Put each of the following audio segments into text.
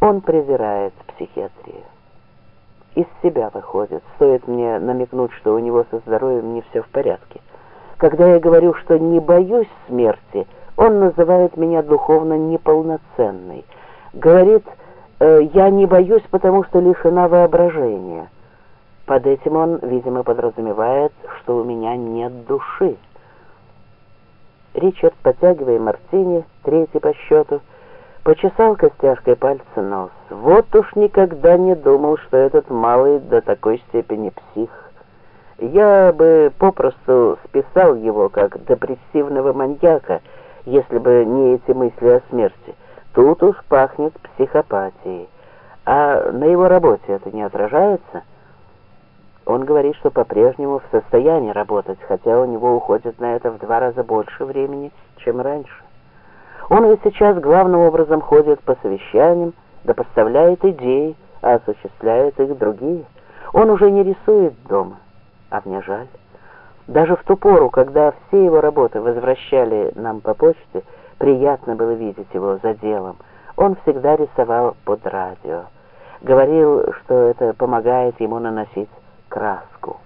Он презирает психиатрию. Из себя выходит. Стоит мне намекнуть, что у него со здоровьем не все в порядке. Когда я говорю, что не боюсь смерти, он называет меня духовно неполноценной. Говорит, я не боюсь, потому что лишена воображения. Под этим он, видимо, подразумевает, что у меня нет души. Ричард, потягивая мартини, третий по счету, почесал костяшкой пальца нос. Вот уж никогда не думал, что этот малый до такой степени псих. Я бы попросту списал его как депрессивного маньяка, если бы не эти мысли о смерти. Тут уж пахнет психопатией. А на его работе это не отражается? Он говорит, что по-прежнему в состоянии работать, хотя у него уходит на это в 2 раза больше времени, чем раньше. Он ведь сейчас главным образом ходит по совещаниям, да поставляет идеи, а осуществляет их другие. Он уже не рисует дома, а мне жаль. Даже в ту пору, когда все его работы возвращали нам по почте, приятно было видеть его за делом. Он всегда рисовал под радио. Говорил, что это помогает ему наносить краску.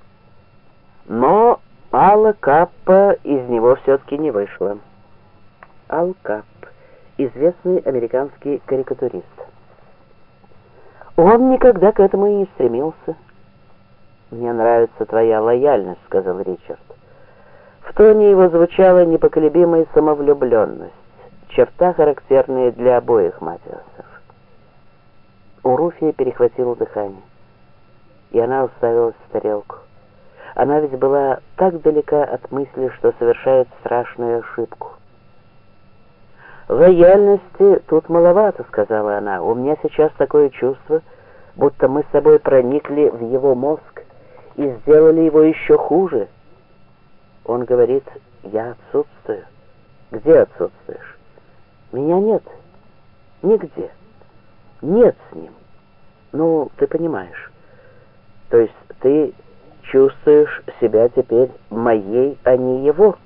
Но Алла Каппа из него все-таки не вышла. Ал Капп, известный американский карикатурист. Он никогда к этому и не стремился. «Мне нравится твоя лояльность», — сказал Ричард. В тоне его звучала непоколебимая самовлюбленность, черта, характерная для обоих Матиасов. У Руфи перехватило дыхание, и она уставилась в тарелку. Она ведь была так далека от мысли, что совершает страшную ошибку. «Лояльности тут маловато», — сказала она. «У меня сейчас такое чувство, будто мы с тобой проникли в его мозг и сделали его еще хуже». Он говорит, «Я отсутствую». «Где отсутствуешь?» «Меня нет. Нигде. Нет с ним. Ну, ты понимаешь. То есть ты чувствуешь себя теперь моей, а не его».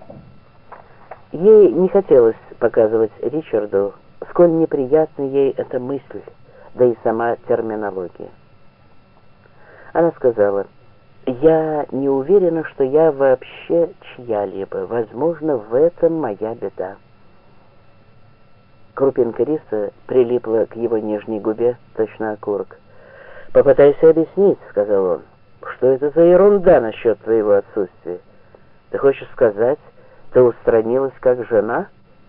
Ей не хотелось показывать Ричарду, сколь неприятна ей эта мысль, да и сама терминология. Она сказала, «Я не уверена, что я вообще чья-либо. Возможно, в этом моя беда». Крупинка риса прилипла к его нижней губе, точно окурок. «Попытайся объяснить», — сказал он, «что это за ерунда насчет твоего отсутствия? Ты хочешь сказать, ты устранилась как жена?»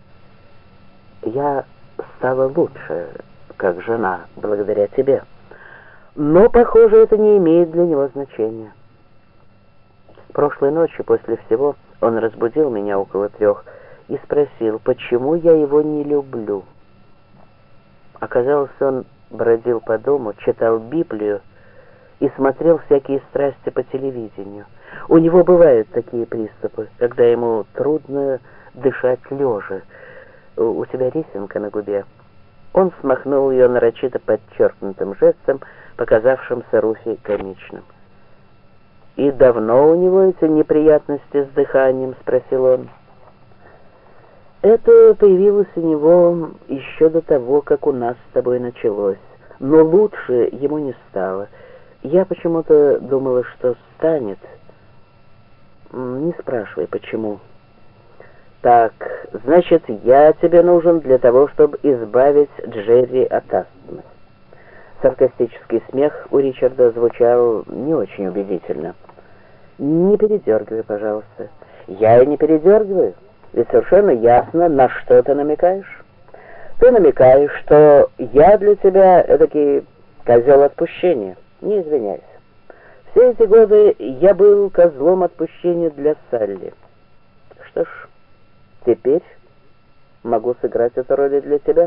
«Я стала лучше, как жена, благодаря тебе. Но, похоже, это не имеет для него значения. Прошлой ночью после всего он разбудил меня около 3 и спросил, почему я его не люблю. Оказалось, он бродил по дому, читал Библию и смотрел всякие страсти по телевидению. У него бывают такие приступы, когда ему трудно дышать лежа. У тебя рисинка на губе». Он смахнул ее нарочито подчеркнутым жестом, показавшимся Руфи комичным. «И давно у него эти неприятности с дыханием?» — спросил он. «Это появилось у него еще до того, как у нас с тобой началось, но лучше ему не стало. Я почему-то думала, что станет. Не спрашивай, почему». «Так, значит, я тебе нужен для того, чтобы избавить Джерри от астмы». Саркастический смех у Ричарда звучал не очень убедительно. «Не передергивай, пожалуйста». «Я и не передергиваю, ведь совершенно ясно, на что ты намекаешь. Ты намекаешь, что я для тебя эдакий козел отпущения. Не извиняйся. Все эти годы я был козлом отпущения для Салли. Что ж, теперь могу сыграть эту роль и для тебя».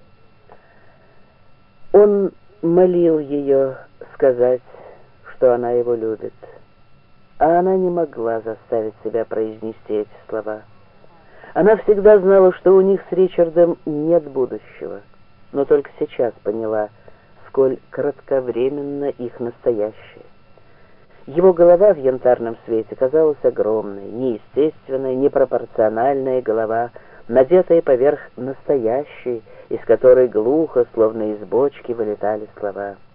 Он молил ее сказать, что она его любит, а она не могла заставить себя произнести эти слова. Она всегда знала, что у них с Ричардом нет будущего, но только сейчас поняла, сколь кратковременно их настоящее. Его голова в янтарном свете казалась огромной, неестественной, непропорциональная голова надетая поверх настоящей, из которой глухо, словно из бочки, вылетали слова.